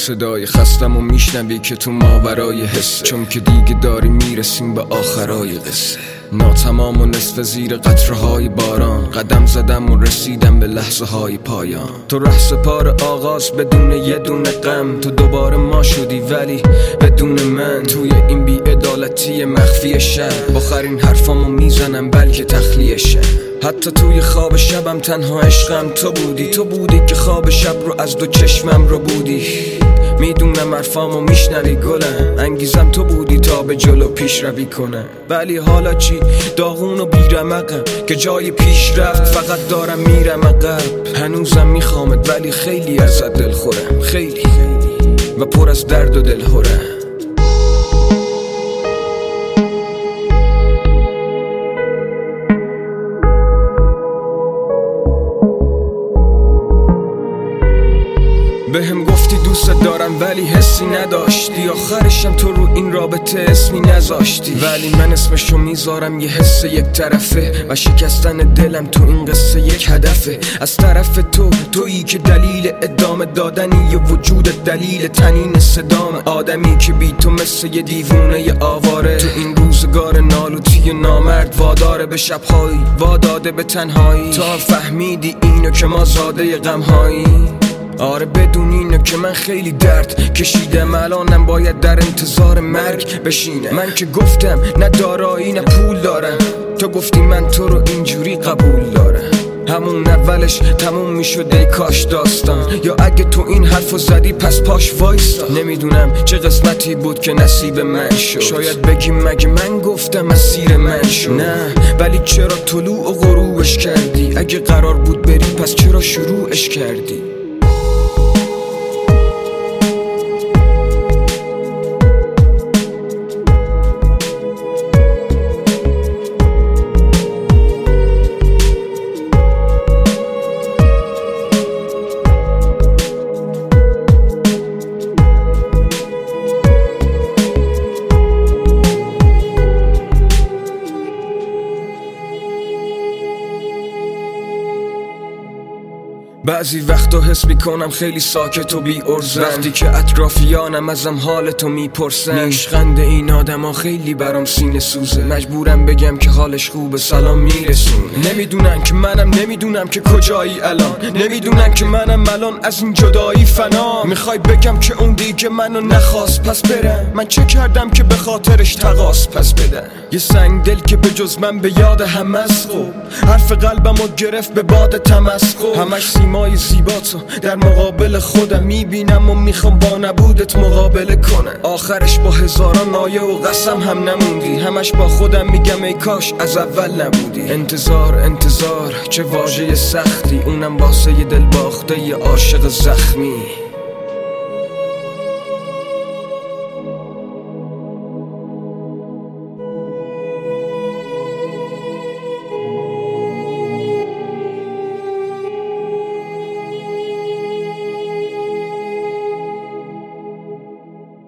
صدای خستم و میشنوی که تو ماورای حسه، چون که دیگه داری میرسیم به آخرای قصه. ناتمام و نصف زیر قطره‌های باران، قدم زدم و رسیدم به لحظه های پایان. تو رهسپار آغاز بدون یه دونه غم، تو دوباره ما شدی ولی بدون من. توی این بی‌عدالتی مخفی شهر، باخرین حرفامو میزنم بلکه تخلیه. حتی توی خواب شبم تنها عشقم تو بودی که خواب شب رو از دو چشمم رو بودی. میدونم حرفامو میشنوی گلم، انگیزم تو بودی تا به جلو پیش روی کنم. ولی حالا چی؟ داغون و بیرمقم که جای پیش رفت فقط دارم میرم عقب. هنوزم میخوامت ولی خیلی ازت دلخورم، خیلی و پر از درد و دلهورم. بهم گفتی دوست دارم ولی حسی نداشتی، آخرشم تو رو این رابطه اسمی نذاشتی. ولی من اسمشو میذارم یه حس یک طرفه و شکستن دلم تو این قصه یک هدفه. از طرف تویی که دلیل ادامه دادنی یه وجود، دلیل تنین صدام آدمی که بی تو مثل یه دیوونه ی آواره. تو این روزگار نالوتی نامرد واداره به شبهایی، واداده به تنهایی. تا فهمیدی اینو که ما زاده غمهایی. آره بدون اینه که من خیلی درد کشیدم، الانم باید در انتظار مرگ بشینم. من که گفتم نه دارایی نه پول دارم، تو گفتی من تو رو اینجوری قبول دارم. همون اولش تموم میشد ای کاش داستان، یا اگه تو این حرفو زدی پس پاش وایستا. نمیدونم چه قسمتی بود که نصیب من شد، شاید بگیم مگه من گفتم اسیر من شد. نه ولی چرا طلوع و غروبش کردی؟ اگه قرار بود بری پس چرا شروعش کردی؟ بعضی وقتا حس میکنم خیلی ساکت و بی ارزم، وقتی که اطرافیانم ازم حالتو میپرسن. نیشخند این آدم ها خیلی برام سینه سوزه، مجبورم بگم که حالش خوبه سلام میرسونه. نمیدونم که کجایی الان، نمیدونم که منم الان از این جدایی فنا. میخوای بگم که اون دیگه منو نخواست پس برم؟ من چه کردم که به خاطرش تقاص پس بدم؟ یه سنگ دل که به جز من به یاد هم از خوب، حرف قلبمو گرفت به باد تمسخر. همش سیمای زیباتو در مقابل خودم میبینم و میخوام با نبودت مقابله کنم. آخرش با هزاران نایه و قسم هم نموندی، همش با خودم میگم ای کاش از اول نبودی. انتظار چه واژه سختی، اونم واسه یه دل باخته یه عاشق زخمی.